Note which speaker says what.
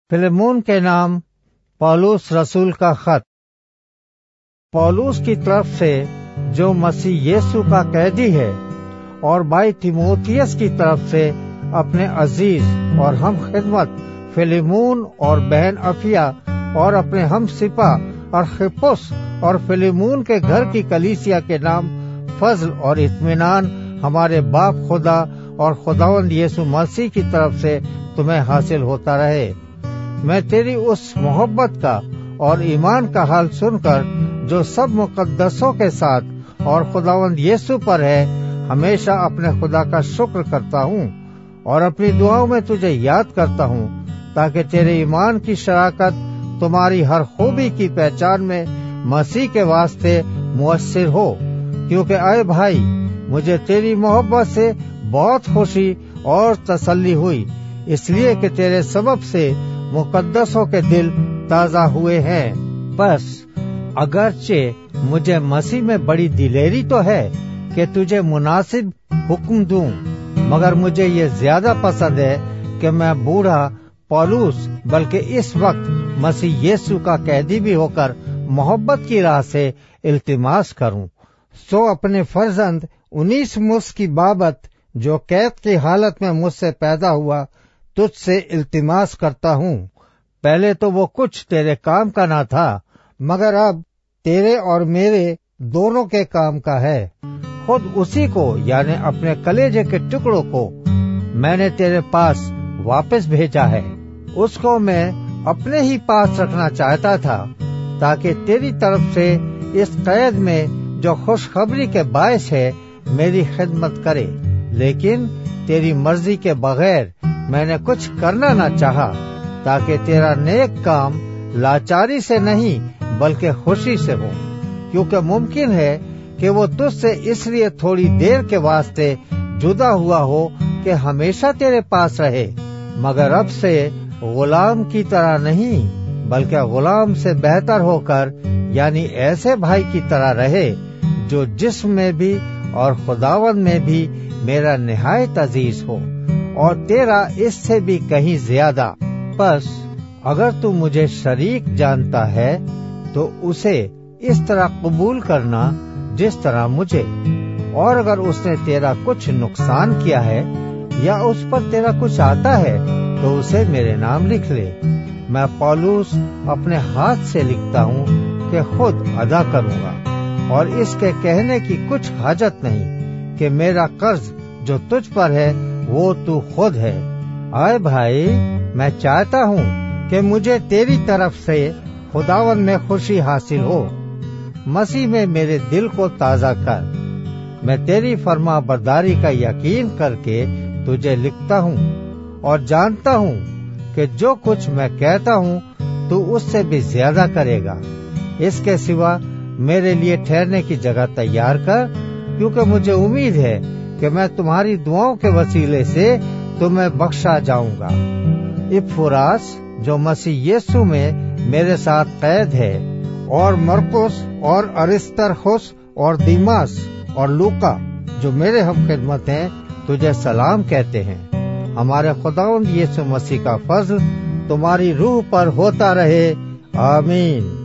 Speaker 1: Philemon के नाम पौलुस रसूल का खत। पौलुस की तरफ से जो मसीह यीशु का कैदी है, और भाई तीमुथियुस की तरफ से अपने अजीज और हम खिदमत फिलेमोन और बहन अफिया और अपने हम सिपा अरखिप्पुस और फिलेमोन के घर की कलीसिया के नाम फजल और इत्मीनान हमारे बाप खुदा और खुदावंद यीशु मसीह की तरफ से तुम्हें हासिल होता रहे। मैं तेरी उस मोहब्बत का और ईमान का हाल सुनकर जो सब मुकद्दसों के साथ और खुदावंद यीशु पर है, हमेशा अपने खुदा का शुक्र करता हूँ और अपनी दुआओं में तुझे याद करता हूँ, ताकि तेरे ईमान की शराकत तुम्हारी हर खूबी की पहचान में मसीह के वास्ते मुयस्सर हो। क्योंकि अय भाई, मुझे तेरी मोहब्बत से बहुत खुशी और तसल्ली हुई, इसलिए कि तेरे सबब से मुकद्दसों के दिल ताजा हुए हैं। बस अगरचे मुझे मसीह में बड़ी दिलेरी तो है कि तुझे मुनासिब हुक्म दूं, मगर मुझे ये ज्यादा पसंद है कि मैं बूढ़ा पौलुस बल्कि इस वक्त मसीह यीशु का कैदी भी होकर मोहब्बत की राह से इल्तिमास करूं। सो अपने फर्जंद उनीसिमुस की बाबत जो कैद की हालत में मुझसे पैदा हुआ, तुझसे इल्तिमास करता हूँ। पहले तो वो कुछ तेरे काम का ना था, मगर अब तेरे और मेरे दोनों के काम का है। खुद उसी को, यानी अपने कलेजे के टुकड़ों को मैंने तेरे पास वापस भेजा है। उसको मैं अपने ही पास रखना चाहता था, ताकि तेरी तरफ से इस कैद में जो खुशखबरी के बायस है मेरी खिदमत करे। लेकिन तेरी मर्जी के बगैर मैंने कुछ करना न चाहा, ताकि तेरा नेक काम लाचारी से नहीं बल्कि खुशी से हो। क्योंकि मुमकिन है कि वो तुझसे इसलिए थोड़ी देर के वास्ते जुदा हुआ हो कि हमेशा तेरे पास रहे, मगर अब से गुलाम की तरह नहीं बल्कि गुलाम से बेहतर होकर, यानी ऐसे भाई की तरह रहे जो जिस्म में भी और खुदावंद में भी मेरा निहायत अजीज हो, और तेरा इससे भी कहीं ज्यादा। बस अगर तू मुझे शरीक जानता है तो उसे इस तरह कबूल करना जिस तरह मुझे, और अगर उसने तेरा कुछ नुकसान किया है या उस पर तेरा कुछ आता है तो उसे मेरे नाम लिख ले। मैं पौलुस अपने हाथ से लिखता हूँ कि खुद अदा करूँगा, और इसके कहने की कुछ हाजत नहीं कि मेरा कर्ज जो तुझ पर है वो तू खुद है। आए भाई, मैं चाहता हूँ कि मुझे तेरी तरफ से खुदावंद में खुशी हासिल हो। मसीह में मेरे दिल को ताजा कर। मैं तेरी फर्मा बरदारी का यकीन करके तुझे लिखता हूँ, और जानता हूँ कि जो कुछ मैं कहता हूँ तू उससे भी ज्यादा करेगा। इसके सिवा मेरे लिए ठहरने की जगह तैयार कर, क्योंकि मुझे उम्मीद है कि मैं तुम्हारी दुआओं के वसीले से तुम्हें बख्शा जाऊंगा। इपफ्रास जो मसीह यीशु में मेरे साथ कैद है, और मरकुस और अरिस्तर्खुस और दीमास और लूका जो मेरे हम खिदमत हैं, तुझे सलाम कहते हैं। हमारे खुदावंद यीशु मसीह का फजल तुम्हारी रूह पर होता रहे। आमीन।